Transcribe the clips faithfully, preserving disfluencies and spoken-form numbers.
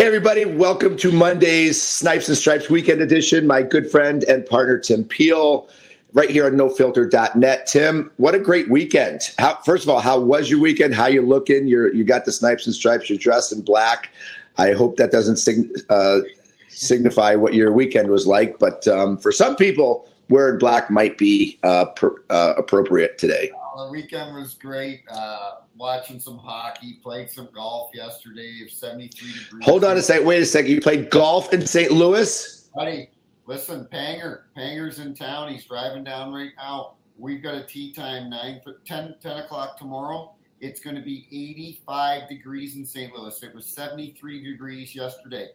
Hey, everybody. Welcome to Monday's Snipes and Stripes Weekend Edition. My good friend and partner, Tim Peel, right here on no filter dot net. Tim, what a great weekend. How, first of all, how was your weekend? How you looking? You're, you got the Snipes and Stripes. You're dressed in black. I hope that doesn't sig- uh, signify what your weekend was like. But um, for some people, wearing black might be uh, per, uh, appropriate today. The weekend was great. Uh, watching some hockey, played some golf yesterday. seventy-three degrees. Hold on a second. Wait a second. You played golf in Saint Louis? Buddy, listen, Panger. Panger's in town. He's driving down right now. We've got a tee time, nine, ten, ten o'clock tomorrow. It's going to be eighty-five degrees in Saint Louis. It was seventy-three degrees yesterday.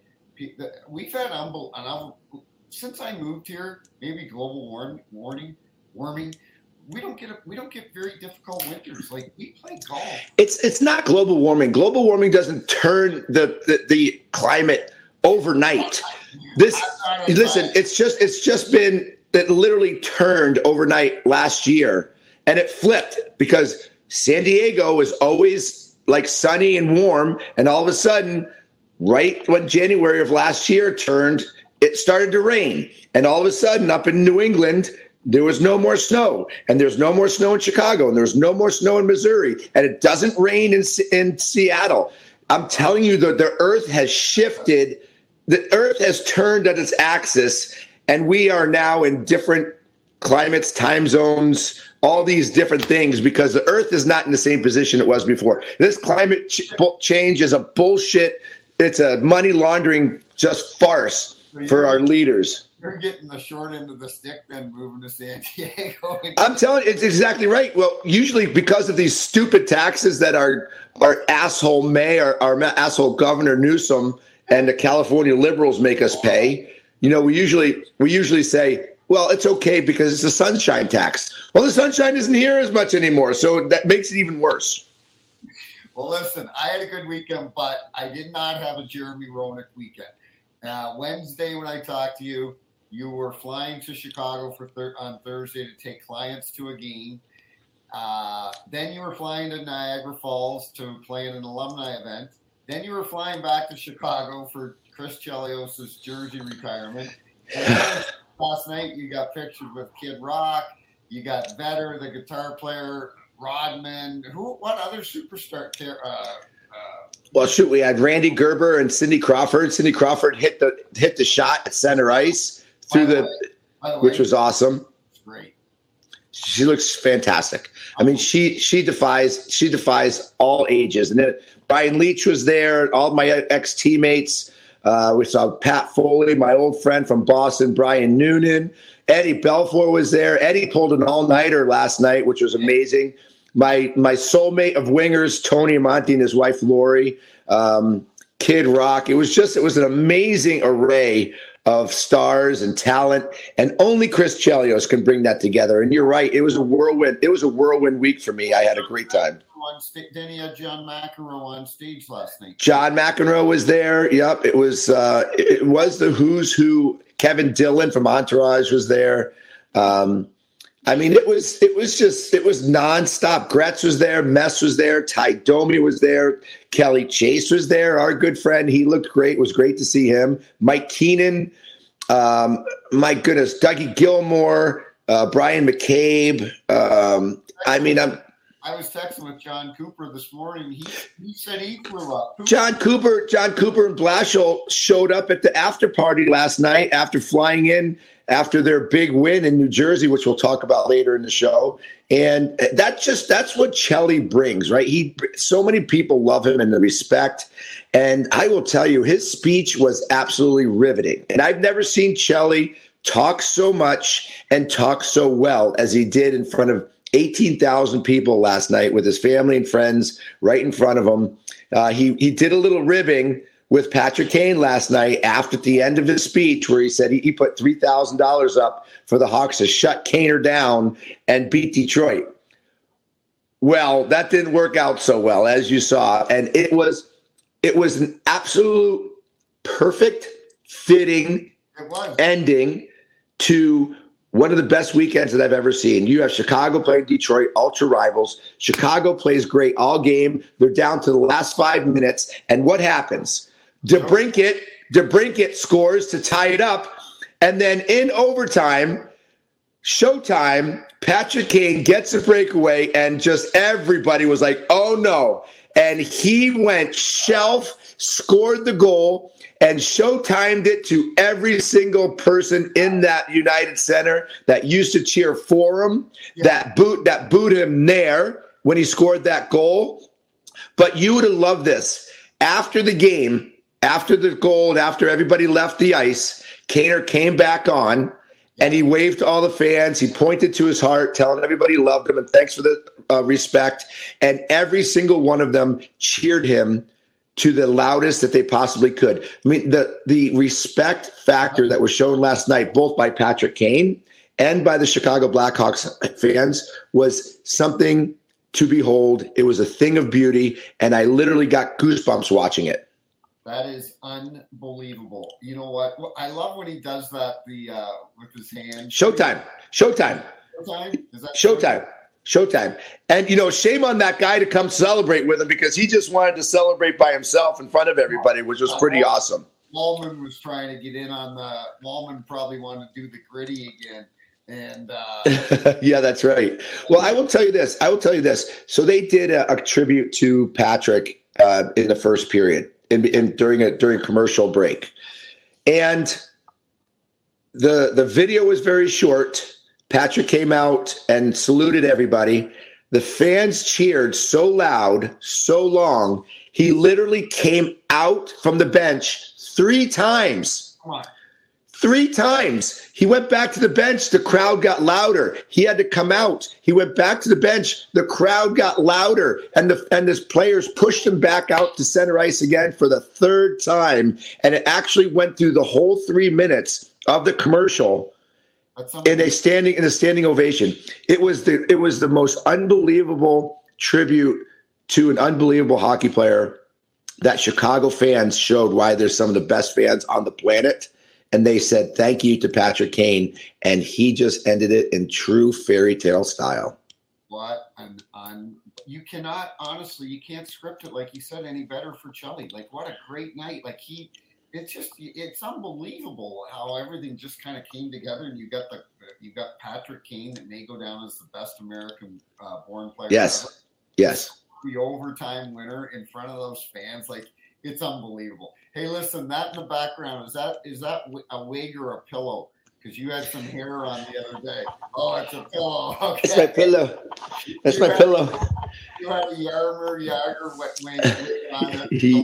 We've had unbel- an since I moved here, maybe global warm, warming, warming. We don't get a, we don't get very difficult winters. Like, we play golf. It's it's not global warming. Global warming doesn't turn the the, the climate overnight. This listen, it's just it's just been it literally turned overnight last year, and it flipped because San Diego is always like sunny and warm, and all of a sudden, right when January of last year turned, it started to rain, and all of a sudden up in New England, there was no more snow, and there's no more snow in Chicago, and there's no more snow in Missouri, and it doesn't rain in in Seattle. I'm telling you that the earth has shifted. The earth has turned on its axis, and we are now in different climates, time zones, all these different things, because the earth is not in the same position it was before. This climate ch- change is a bullshit. It's a money laundering just farce for our leaders. You're getting the short end of the stick then moving to San Diego. I'm telling you, it's exactly right. Well, usually because of these stupid taxes that our our asshole mayor, our asshole Governor Newsom and the California liberals make us pay, you know, we usually we usually say, well, it's okay because it's a sunshine tax. Well, the sunshine isn't here as much anymore, so that makes it even worse. Well, listen, I had a good weekend, but I did not have a Jeremy Roenick weekend. Uh, Wednesday when I talked to you, you were flying to Chicago for thir- on Thursday to take clients to a game. Uh, then you were flying to Niagara Falls to play in an alumni event. Then you were flying back to Chicago for Chris Chelios' jersey retirement. And then last night you got pictures with Kid Rock. You got Vedder, the guitar player, Rodman. Who? What other superstar? Uh, uh, well, shoot, we had Randy Gerber and Cindy Crawford. Cindy Crawford hit the hit the shot at center ice. Through the, the way, which was awesome. Great. She looks fantastic. I mean, she she defies she defies all ages. And then Brian Leach was there. All my ex teammates. Uh, we saw Pat Foley, my old friend from Boston, Brian Noonan. Eddie Belfour was there. Eddie pulled an all nighter last night, which was amazing. My my soulmate of wingers, Tony Amonte, and his wife Lori. Um, Kid Rock. It was just it was an amazing array of stars and talent, and only Chris Chelios can bring that together. And you're right, it was a whirlwind. It was a whirlwind week for me. I had a great time. Then he had John McEnroe on stage last night. John McEnroe was there. Yep, it was. Uh, it was the who's who. Kevin Dillon from Entourage was there. Um, I mean, it was. It was just. It was nonstop. Gretz was there. Mess was there. Ty Domi was there. Kelly Chase was there. Our good friend. He looked great. It was great to see him. Mike Keenan. Um, my goodness, Dougie Gilmore, uh, Brian McCabe. Um, I mean, I'm. I was texting with John Cooper this morning. He he said he flew up. John Cooper, John Cooper and Blashill showed up at the after party last night after flying in after their big win in New Jersey, which we'll talk about later in the show. And that just that's what Chelly brings, right? He so many people love him and the respect. And I will tell you, his speech was absolutely riveting. And I've never seen Chelly talk so much and talk so well as he did in front of eighteen thousand people last night with his family and friends right in front of him. Uh, he he did a little ribbing with Patrick Kane last night after the end of his speech where he said he, he put three thousand dollars up for the Hawks to shut Kaner down and beat Detroit. Well, that didn't work out so well, as you saw. And it was it was an absolute perfect fitting ending to one of the best weekends that I've ever seen. You have Chicago playing Detroit, ultra rivals. Chicago plays great all game. They're down to the last five minutes. And what happens? DeBrincat, DeBrincat scores to tie it up. And then in overtime, Showtime, Patrick Kane gets a breakaway, and just everybody was like, oh no. And he went shelf, scored the goal, and Showtimed it to every single person in that United Center that used to cheer for him, yeah. that boot that booed him there when he scored that goal. But you would have loved this. After the game, after the goal, and after everybody left the ice, Kaner came back on, and he waved to all the fans. He pointed to his heart, telling everybody he loved him and thanks for the uh, respect. And every single one of them cheered him to the loudest that they possibly could. I mean, the the respect factor that was shown last night, both by Patrick Kane and by the Chicago Blackhawks fans, was something to behold. It was a thing of beauty, and I literally got goosebumps watching it. That is unbelievable. You know what? I love when he does that the uh, with his hands. Showtime. Showtime. Showtime? Is that Showtime. Showtime. And, you know, shame on that guy to come celebrate with him, because he just wanted to celebrate by himself in front of everybody, which was pretty awesome. Wallman was trying to get in on the – Wallman probably wanted to do the gritty again. And uh, yeah, that's right. Well, I will tell you this. I will tell you this. So they did a, a tribute to Patrick uh, in the first period. In, in during a during a commercial break, and the the video was very short. Patrick came out and saluted everybody. The fans cheered so loud, so long. He literally came out from the bench three times. Come on. Three times. He went back to the bench. The crowd got louder. He had to come out. He went back to the bench. The crowd got louder. And the and his players pushed him back out to center ice again for the third time. And it actually went through the whole three minutes of the commercial in a standing in a standing ovation. It was the it was the most unbelievable tribute to an unbelievable hockey player that Chicago fans showed why they're some of the best fans on the planet. And they said, thank you to Patrick Kane. And he just ended it in true fairy tale style. What? And on you cannot, honestly, you can't script it, like you said, any better for Chelly. Like, what a great night. Like, he, it's just, it's unbelievable how everything just kind of came together. And you got the, you got Patrick Kane that may go down as the best American uh, born player. Yes. Ever. Yes. The overtime winner in front of those fans. Like, it's unbelievable. Hey, listen, that in the background, is that is that a wig or a pillow? Because you had some hair on the other day. Oh, it's a pillow. Okay. It's my pillow. That's you my had, pillow. You had a Yarmer Yager wig on it. He,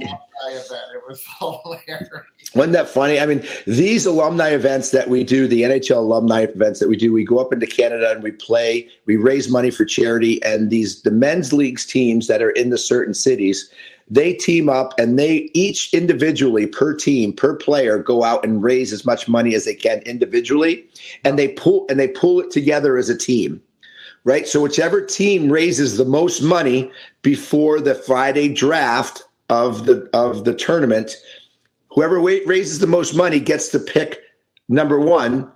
it was hilarious. Wasn't that funny? I mean, these alumni events that we do, the N H L alumni events that we do, we go up into Canada and we play, we raise money for charity, and these the men's leagues teams that are in the certain cities, they team up and they each individually per team, per player, go out and raise as much money as they can individually, and they pull and they pull it together as a team, right? So whichever team raises the most money before the Friday draft of the of the tournament, whoever raises the most money gets to pick number one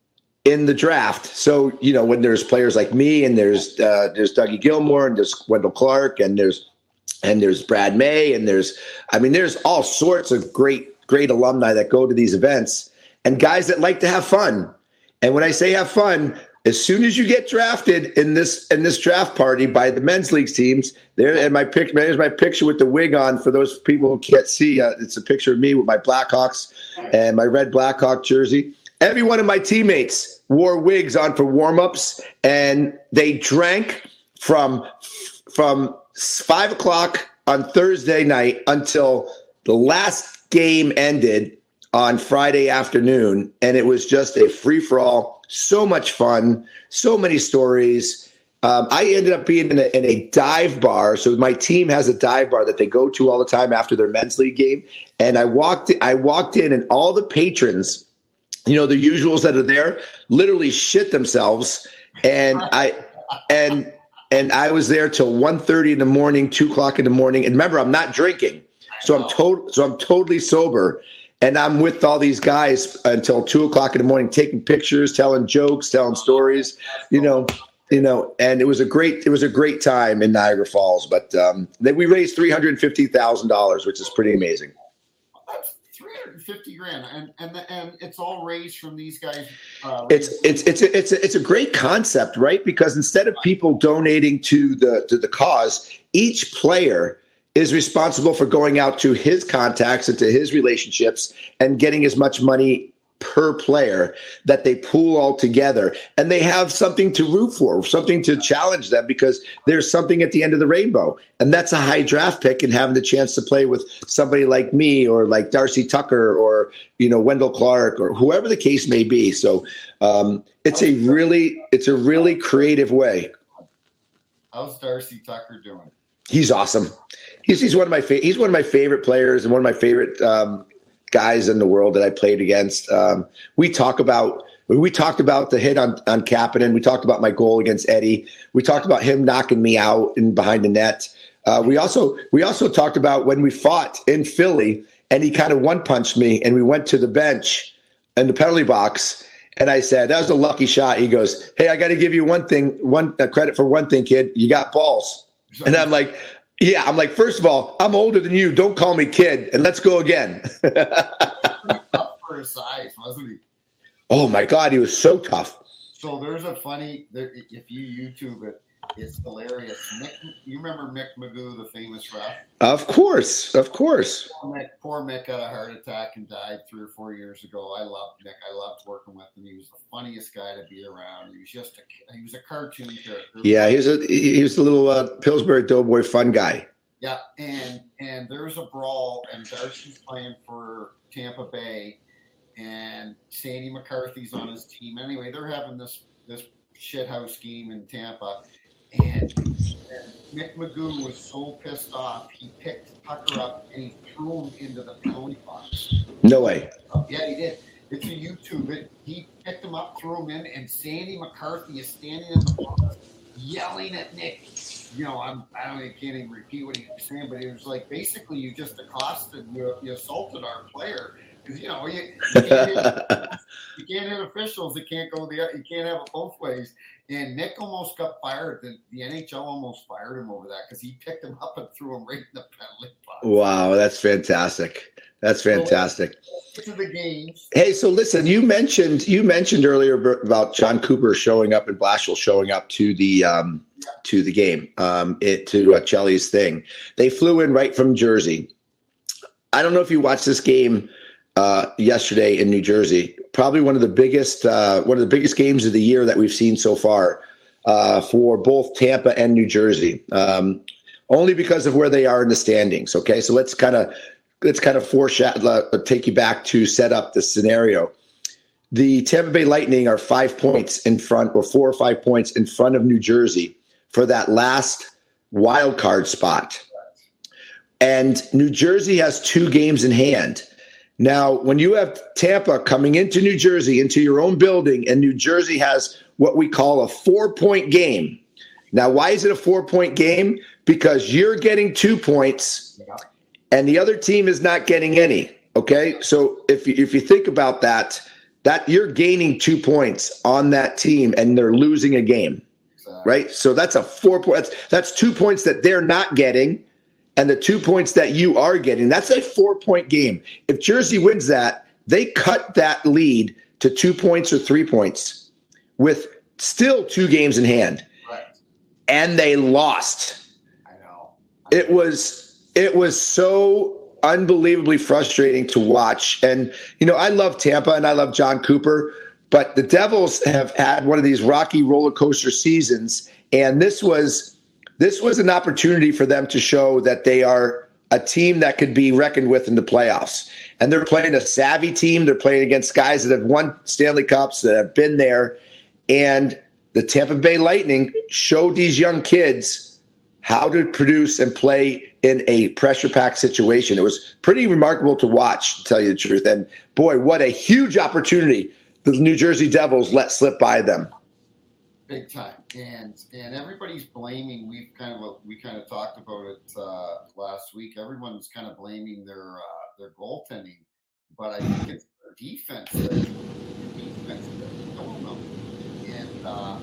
in the draft. So, you know, when there's players like me and there's uh, there's Dougie Gilmore and there's Wendell Clark and there's And there's Brad May, and there's, I mean, there's all sorts of great, great alumni that go to these events and guys that like to have fun. And when I say have fun, as soon as you get drafted in this in this draft party by the men's leagues teams, there and my pic, there's my picture with the wig on. For those people who can't see, uh, it's a picture of me with my Blackhawks and my red Blackhawk jersey. Every one of my teammates wore wigs on for warm-ups, and they drank from from. Five o'clock on Thursday night until the last game ended on Friday afternoon. And it was just a free-for-all. So much fun. So many stories. Um, I ended up being in a, in a dive bar. So my team has a dive bar that they go to all the time after their men's league game. And I walked, I walked in, and all the patrons, you know, the usuals that are there, literally shit themselves. And I, and, And I was there till one thirty in the morning, two o'clock in the morning. And remember, I'm not drinking. So I'm to- so I'm totally sober. And I'm with all these guys until two o'clock in the morning, taking pictures, telling jokes, telling stories, you know, you know, and it was a great, it was a great time in Niagara Falls. But um, then we raised three hundred fifty thousand dollars, which is pretty amazing. fifty grand, and and the, and it's all raised from these guys. Uh, it's it's it's a, it's a, it's a great concept, right? Because instead of people donating to the to the cause, each player is responsible for going out to his contacts and to his relationships and getting as much money per player that they pool all together, and they have something to root for, something to challenge them, because there's something at the end of the rainbow, and that's a high draft pick, and having the chance to play with somebody like me or like Darcy Tucker or, you know, Wendell Clark or whoever the case may be. So um, it's a really, it's a really creative way. How's Darcy Tucker doing? He's awesome. He's he's one of my fa- he's one of my favorite players and one of my favorite um, guys in the world that I played against. Um, we talk about we talked about the hit on on Kapanen. We talked about my goal against Eddie. We talked about him knocking me out in behind the net. Uh, we also we also talked about when we fought in Philly and he kind of one punched me and we went to the bench in the penalty box. And I said, that was a lucky shot. He goes, hey, I got to give you one thing, one uh, credit for one thing, kid. You got balls. And I'm like, yeah, I'm like, first of all, I'm older than you. Don't call me kid. And let's go again. Tough for his size, wasn't he? Oh, my God. He was so tough. So there's a funny, there, if you YouTube it, it's hilarious. Mick, you remember Mick Magoo, the famous ref? Of course. Of course. Mick, poor Mick had a heart attack and died three or four years ago. I loved Mick. I loved working with him. He was the funniest guy to be around. He was just a, he was a cartoon character. Yeah, he was a, he was a little uh, Pillsbury Doughboy fun guy. Yeah, and and there's a brawl, and Darcy's playing for Tampa Bay, and Sandy McCarthy's on his team. Anyway, they're having this this shithouse game in Tampa. And, and Mick Magoo was so pissed off, he picked Tucker up and he threw him into the penalty box. No way. Yeah, he did. It's a YouTube. It, he picked him up, threw him in, and Sandy McCarthy is standing in the box yelling at Mick. You know, I'm, I don't I can't even repeat what he was saying, but he was like, basically, you just accosted, you, you assaulted our player. Because, you know, you, you, can't hit, you can't hit officials. It can't go the you can't have it both ways. And Nick almost got fired. The, the N H L almost fired him over that because he picked him up and threw him right in the penalty box. Wow, that's fantastic. That's fantastic. So, to the games. Hey, so listen, you mentioned you mentioned earlier about John Cooper showing up and Blashill showing up to the um, yeah. to the game, um, it to uh, Chelly's thing. They flew in right from Jersey. I don't know if you watched this game uh, yesterday in New Jersey. Probably one of the biggest uh, one of the biggest games of the year that we've seen so far uh, for both Tampa and New Jersey. Um, only because of where they are in the standings. Okay, so let's kind of let's kind of foreshadow, uh, take you back to set up the scenario. The Tampa Bay Lightning are five points in front, or four or five points in front of New Jersey for that last wild card spot, and New Jersey has two games in hand. Now, when you have Tampa coming into New Jersey, into your own building, and New Jersey has what we call a four-point game. Now, why is it a four-point game? Because you're getting two points, and the other team is not getting any, okay? So if you, if you think about that, that you're gaining two points on that team, and they're losing a game, right? So that's a four-point that's, – that's two points that they're not getting. And the two points that you are getting, that's a four-point game. If Jersey wins that, they cut that lead to two points or three points with still two games in hand. Right. And they lost. I know. I It was it was so unbelievably frustrating to watch. And, you know, I love Tampa and I love John Cooper, but the Devils have had one of these rocky roller coaster seasons, and this was – This was an opportunity for them to show that they are a team that could be reckoned with in the playoffs. And they're playing a savvy team. They're playing against guys that have won Stanley Cups, that have been there. And the Tampa Bay Lightning showed these young kids how to produce and play in a pressure-packed situation. It was pretty remarkable to watch, to tell you the truth. And, boy, what a huge opportunity the New Jersey Devils let slip by them. Big time, and and everybody's blaming. We've kind of we kind of talked about it uh, last week. Everyone's kind of blaming their uh, their goaltending, but I think it's their defense. Their defense that's killing them. And uh,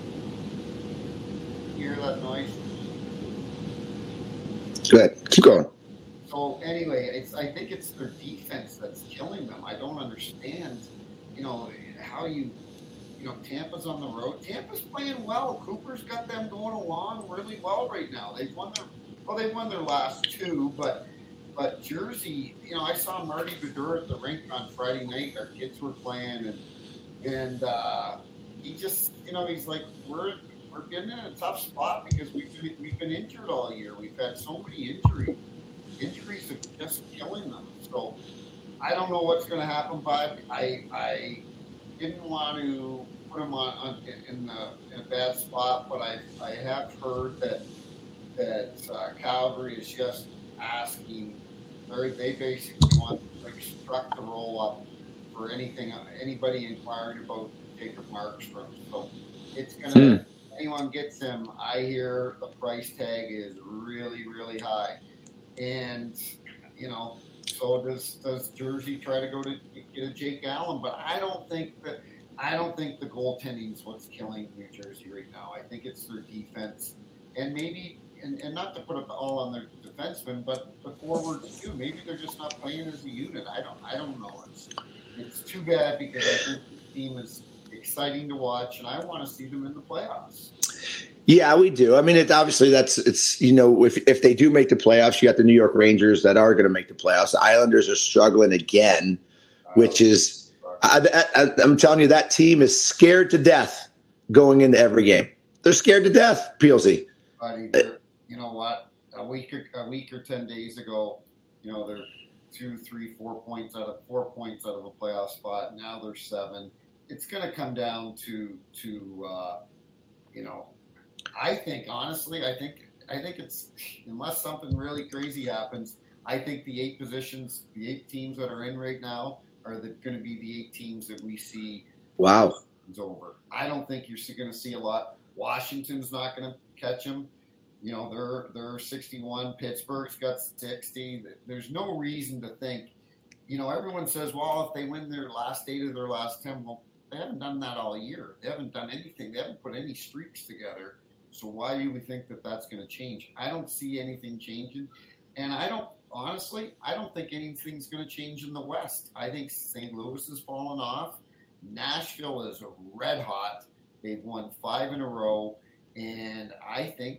you hear that noise? Go ahead, keep going. So anyway, it's I think it's their defense that's killing them. I don't understand, you know, how you, you know, Tampa's on the road. Tampa's playing well. Cooper's got them going along really well right now. They've won their, well, they've won their last two, but but Jersey, you know, I saw Marty Bedure at the rink on Friday night. Our kids were playing, and and uh, he just, you know, he's like, we're we're getting in a tough spot because we've we've been injured all year. We've had so many injuries. Injuries are just killing them. So I don't know what's going to happen, but I I didn't want to put them on, on in, the, in a bad spot. But I I have heard that that uh, Calgary is just asking. Very, they basically want like struck the roll up for anything anybody inquiring about Jacob Markstrom. So it's gonna. Hmm. Anyone gets him, I hear the price tag is really really high. And, you know, so does does Jersey try to go to get a Jake Allen? But I don't think that I don't think the goaltending is what's killing New Jersey right now. I think it's their defense, and maybe and, and not to put it all on their defensemen, but the forwards too. Maybe they're just not playing as a unit. I don't I don't know. It's it's too bad because I think the team is exciting to watch, and I want to see them in the playoffs. Yeah, we do. I mean, it obviously that's it's you know if if they do make the playoffs, you got the New York Rangers that are going to make the playoffs. The Islanders are struggling again, which is I, I, I'm telling you that team is scared to death going into every game. They're scared to death, P L Z. Buddy, you know what? A week or a week or ten days ago, you know they're two, three, four points out of four points out of a playoff spot. Now they're seven. It's going to come down to to uh, you know. I think, honestly, I think I think it's, unless something really crazy happens, I think the eight positions, the eight teams that are in right now are going to be the eight teams that we see. Wow. Over. I don't think you're going to see a lot. Washington's not going to catch them. You know, they're they're sixty-one. Pittsburgh's got sixty. There's no reason to think, you know, everyone says, well, if they win their last eight of their last ten, well, they haven't done that all year. They haven't done anything. They haven't put any streaks together. So why do we think that that's going to change? I don't see anything changing. And I don't, honestly, I don't think anything's going to change in the West. I think Saint Louis has fallen off. Nashville is red hot. They've won five in a row. And I think,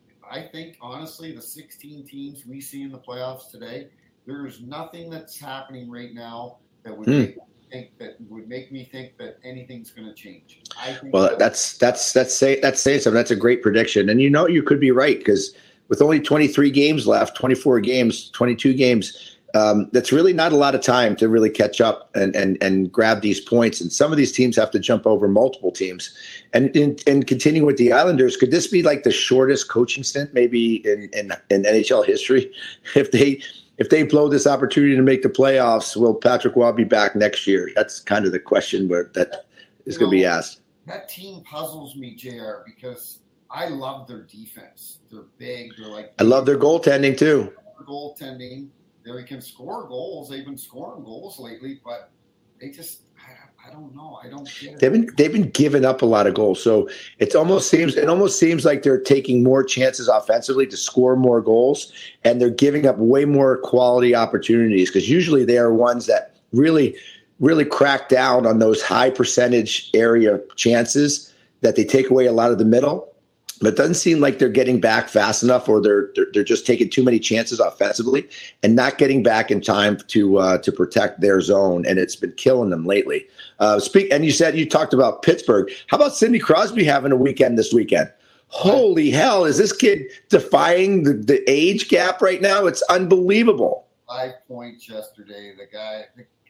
I think, honestly, the sixteen teams we see in the playoffs today, there's nothing that's happening right now that would hmm. make think that would make me think that anything's going to change. I think well, that's that's that's say that's saying something. That's a great prediction, and you know you could be right because with only twenty-three games left, twenty-four games, twenty-two games, um, that's really not a lot of time to really catch up and and and grab these points. And some of these teams have to jump over multiple teams. And and, and continuing with the Islanders, could this be like the shortest coaching stint maybe in in, in N H L history if they? If they blow this opportunity to make the playoffs, will Patrick Roy be back next year? That's kind of the question where that is going to be asked. That team puzzles me, J R, because I love their defense. They're big. They're like I love their goaltending too. Goaltending. They can score goals. They've been scoring goals lately, but they just I, I don't know. I don't get it. They've been they've been giving up a lot of goals. So it almost seems it almost seems like they're taking more chances offensively to score more goals, and they're giving up way more quality opportunities because usually they are ones that really, really crack down on those high percentage area chances that they take away a lot of the middle. But it doesn't seem like they're getting back fast enough, or they're they're, they're just taking too many chances offensively and not getting back in time to uh, to protect their zone. And it's been killing them lately. Uh, speak and you said you talked about Pittsburgh. How about Sidney Crosby having a weekend this weekend? Holy hell! Is this kid defying the, the age gap right now? It's unbelievable. Five points yesterday. The guy,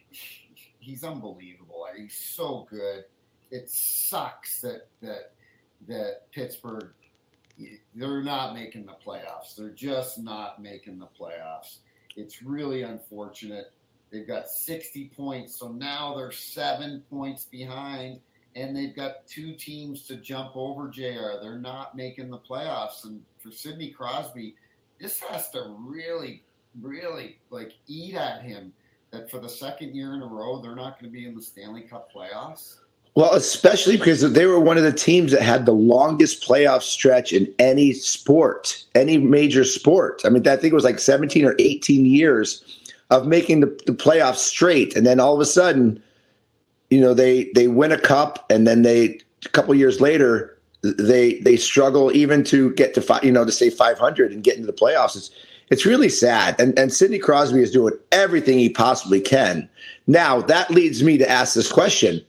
he's unbelievable. He's so good. It sucks that that that Pittsburgh. They're not making the playoffs. They're just not making the playoffs. It's really unfortunate. They've got sixty points, so now they're seven points behind, and they've got two teams to jump over, J R. They're not making the playoffs. And for Sidney Crosby, this has to really, really, like, eat at him that for the second year in a row, they're not going to be in the Stanley Cup playoffs. Well, especially because they were one of the teams that had the longest playoff stretch in any sport, any major sport. I mean, I think it was like seventeen or eighteen years of making the, the playoffs straight. And then all of a sudden, you know, they they win a cup, and then they a couple years later they they struggle even to get to five, you know, to say five hundred and get into the playoffs. It's it's really sad. And and Sidney Crosby is doing everything he possibly can. Now that leads me to ask this question: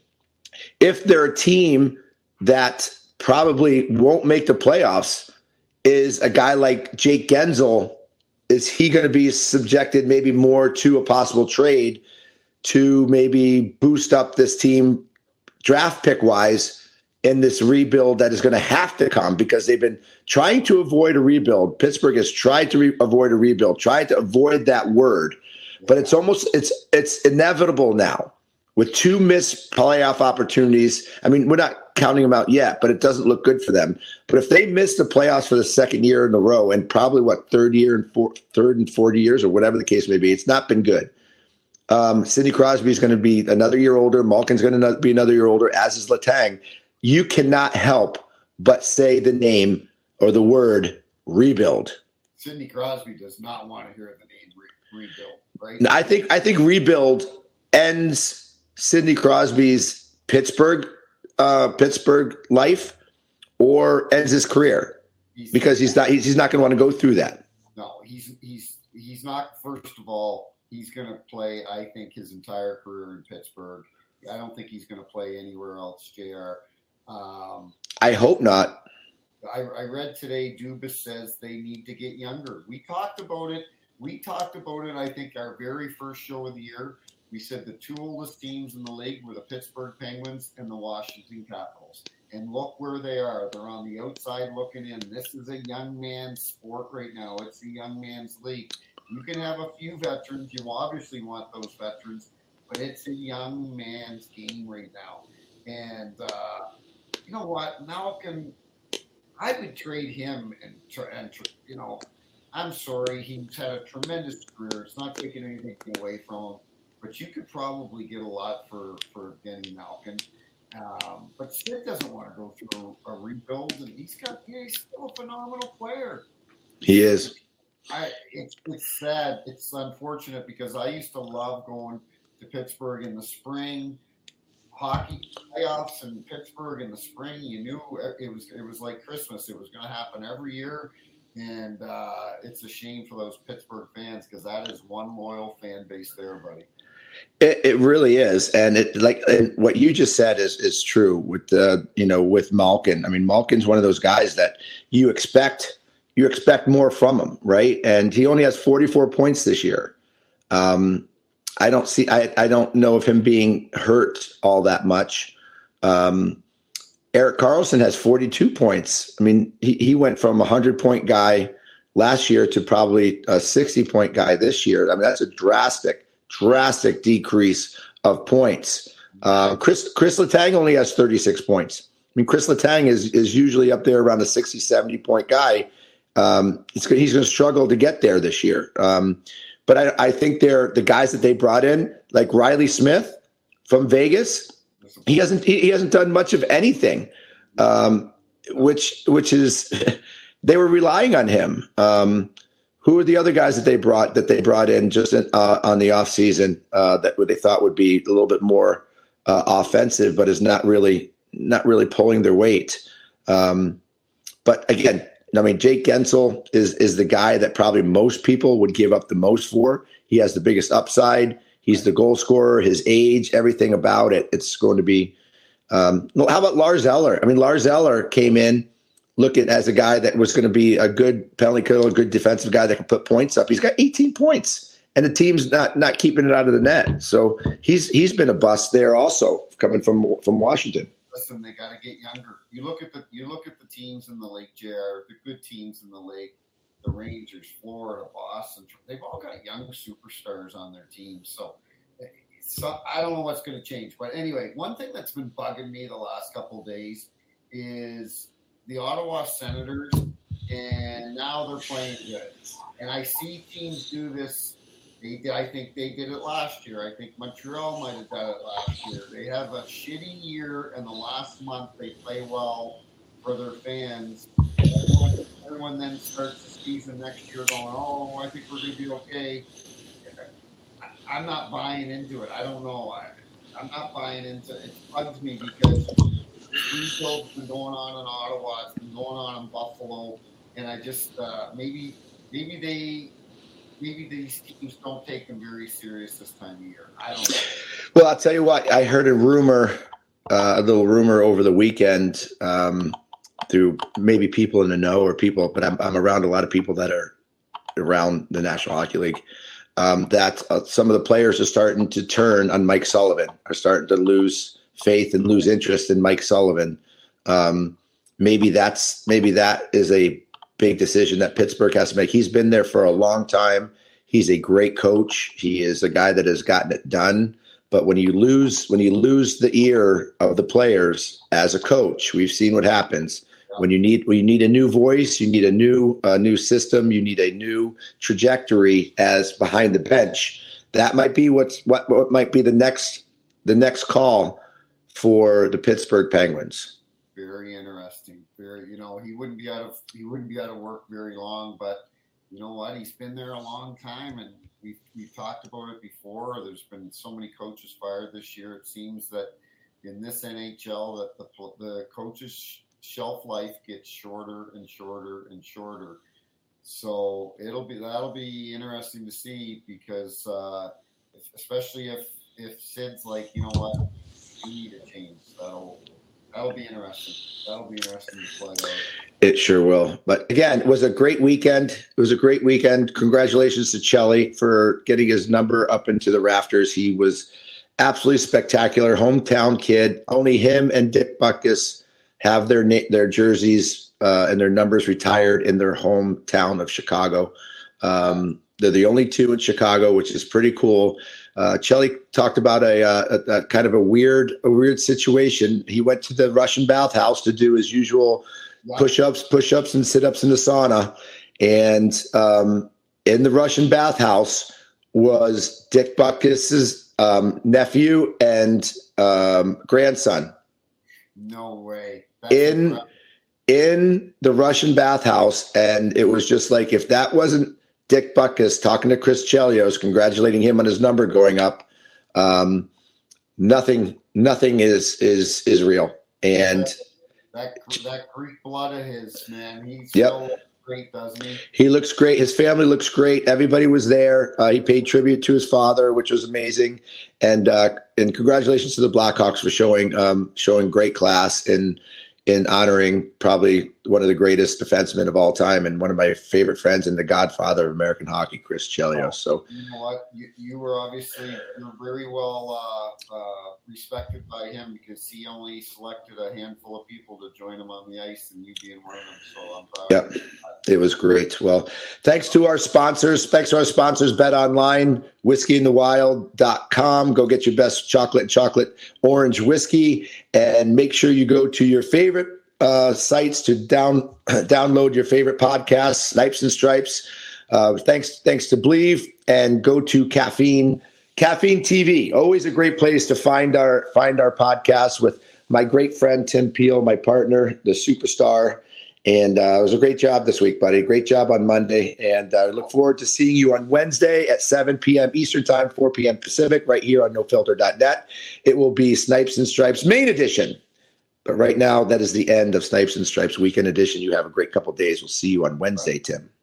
if they're a team that probably won't make the playoffs, is a guy like Jake Gensel, is he going to be subjected maybe more to a possible trade to maybe boost up this team draft pick wise in this rebuild that is going to have to come, because they've been trying to avoid a rebuild. Pittsburgh has tried to re- avoid a rebuild, tried to avoid that word, but it's almost, it's, it's inevitable now with two missed playoff opportunities. I mean, we're not counting them out yet, but it doesn't look good for them. But if they miss the playoffs for the second year in a row, and probably what, third year and four, third and forty years or whatever the case may be, it's not been good. Um, Sidney Crosby is going to be another year older. Malkin's going to be another year older, as is Letang. You cannot help but say the name or the word rebuild. Sidney Crosby does not want to hear the name re- rebuild, right? I think I think rebuild ends Sidney Crosby's Pittsburgh uh, Pittsburgh life, or ends his career, he's, because he's not he's, he's not going to want to go through that. No, he's he's he's not. First of all, he's going to play, I think, his entire career in Pittsburgh. I don't think he's going to play anywhere else, J R. Um, I hope not. I, I read today Dubas says they need to get younger. We talked about it. We talked about it, I think, our very first show of the year. We said the two oldest teams in the league were the Pittsburgh Penguins and the Washington Capitals. And look where they are. They're on the outside looking in. This is a young man's sport right now. It's a young man's league. You can have a few veterans. You obviously want those veterans, but it's a young man's game right now. And uh, you know what? Malkin, I would trade him and, and, you know, I'm sorry. He's had a tremendous career. It's not taking anything away from him, but you could probably get a lot for, for Denny Malkin. Um, but Sid doesn't want to go through a, a rebuild, and he's got, yeah, he's still a phenomenal player. He is. I, it's, it's sad. It's unfortunate, because I used to love going to Pittsburgh in the spring. Hockey playoffs in Pittsburgh in the spring, you knew it was it was like Christmas. It was going to happen every year, and uh, it's a shame for those Pittsburgh fans, because that is one loyal fan base there, buddy. It, it really is, and it like and what you just said is is true with the you know with Malkin. I mean, Malkin's one of those guys that you expect you expect more from him, right? And he only has forty-four points this year. Um, I don't see. I, I don't know of him being hurt all that much. Um, Erik Karlsson has forty-two points. I mean, he, he went from a hundred-point guy last year to probably a sixty-point guy this year. I mean, that's a drastic, drastic decrease of points. Uh, Chris Chris Letang only has thirty-six points. I mean, Chris Letang is is usually up there around a sixty, seventy-point guy. Um, it's, he's going to struggle to get there this year. Um, But I, I think they're the guys that they brought in, like Riley Smith from Vegas. He hasn't he, he hasn't done much of anything, um, which which is they were relying on him. Um, who are the other guys that they brought that they brought in just in, uh, on the off season uh, that they thought would be a little bit more uh, offensive, but is not really not really pulling their weight. Um, but again. I mean, Jake Gensel is is the guy that probably most people would give up the most for. He has the biggest upside. He's the goal scorer, his age, everything about it. It's going to be um, – how about Lars Eller? I mean, Lars Eller came in looking as a guy that was going to be a good penalty killer, a good defensive guy that can put points up. He's got eighteen points, and the team's not not keeping it out of the net. So he's he's been a bust there also, coming from from Washington. Listen, they got to get younger. You look at the you look at the teams in the league, J R, the good teams in the league, the Rangers, Florida, Boston. They've all got young superstars on their teams. So, so I don't know what's going to change. But anyway, one thing that's been bugging me the last couple of days is the Ottawa Senators, and now they're playing good. And I see teams do this They, I think they did it last year. I think Montreal might have done it last year. They have a shitty year, and the last month they play well for their fans. Everyone, everyone then starts the season next year going, oh, I think we're going to be okay. I, I'm not buying into it. I don't know. I, I'm not buying into it. It bugs me because rebuild's been going on in Ottawa. It's been going on in Buffalo. And I just, uh, maybe maybe they... Maybe these teams don't take them very serious this time of year. I don't know. Well, I'll tell you what. I heard a rumor, uh, a little rumor over the weekend um, through maybe people in the know or people, but I'm, I'm around a lot of people that are around the National Hockey League, um, that uh, some of the players are starting to turn on Mike Sullivan, are starting to lose faith and lose interest in Mike Sullivan. Um, maybe that's maybe that is a big decision that Pittsburgh has to make. He's been there for a long time. He's a great coach. He is a guy that has gotten it done. But when you lose, when you lose the ear of the players as a coach, we've seen what happens. When you need, when you need a new voice, you need a new, uh, new system, you need a new trajectory as behind the bench. That might be what's what, what might be the next, the next call for the Pittsburgh Penguins. Very interesting. Very, you know, he wouldn't be out of he wouldn't be out of work very long, but you know what? He's been there a long time, and we've we've talked about it before. There's been so many coaches fired this year. It seems that in this N H L, that the the coaches' shelf life gets shorter and shorter and shorter. So it'll be that'll be interesting to see because, uh, especially if if Sid's like, you know what, we need a change. That'll That'll be interesting. That'll be interesting to play out. It sure will. But again, it was a great weekend. It was a great weekend. Congratulations to Chelly for getting his number up into the rafters. He was absolutely spectacular. Hometown kid. Only him and Dick Butkus have their na- their jerseys uh, and their numbers retired in their hometown of Chicago. Um, they're the only two in Chicago, which is pretty cool. Uh, Chelly talked about a, uh, a, a kind of a weird, a weird situation. He went to the Russian bathhouse to do his usual wow. push-ups, push-ups, and sit-ups in the sauna. And um, in the Russian bathhouse was Dick Butkus's um, nephew and um, grandson. No way. That's in incredible. In the Russian bathhouse, and it was just like, if that wasn't Dick Butkus talking to Chris Chelios, congratulating him on his number going up. Um, nothing, nothing is is is real. And that that, that Greek blood of his, man, he's yep. so great, doesn't he? He looks great. His family looks great. Everybody was there. Uh, he paid tribute to his father, which was amazing. And uh, and congratulations to the Blackhawks for showing um, showing great class in in honoring probably one of the greatest defensemen of all time and one of my favorite friends and the godfather of American hockey, Chris Chelios. So you know what? You, you were obviously you're very well uh, uh, respected by him because he only selected a handful of people to join him on the ice, and you being one of them. So I'm proud. Yep. It was great. Well, thanks to our sponsors. Thanks to our sponsors, Bet Online, whiskey in the wild dot com. Go get your best chocolate and chocolate orange whiskey, and make sure you go to your favorite uh, sites to down download your favorite podcasts, Snipes and Stripes. Uh, thanks, thanks to Believe, and go to Caffeine Caffeine T V. Always a great place to find our find our podcasts with my great friend Tim Peel, my partner, the superstar. And uh, it was a great job this week, buddy. Great job on Monday. And I uh, look forward to seeing you on Wednesday at seven p.m. Eastern Time, four p.m. Pacific, right here on no filter dot net. It will be Snipes and Stripes main edition. But right now, that is the end of Snipes and Stripes weekend edition. You have a great couple days. We'll see you on Wednesday, Tim.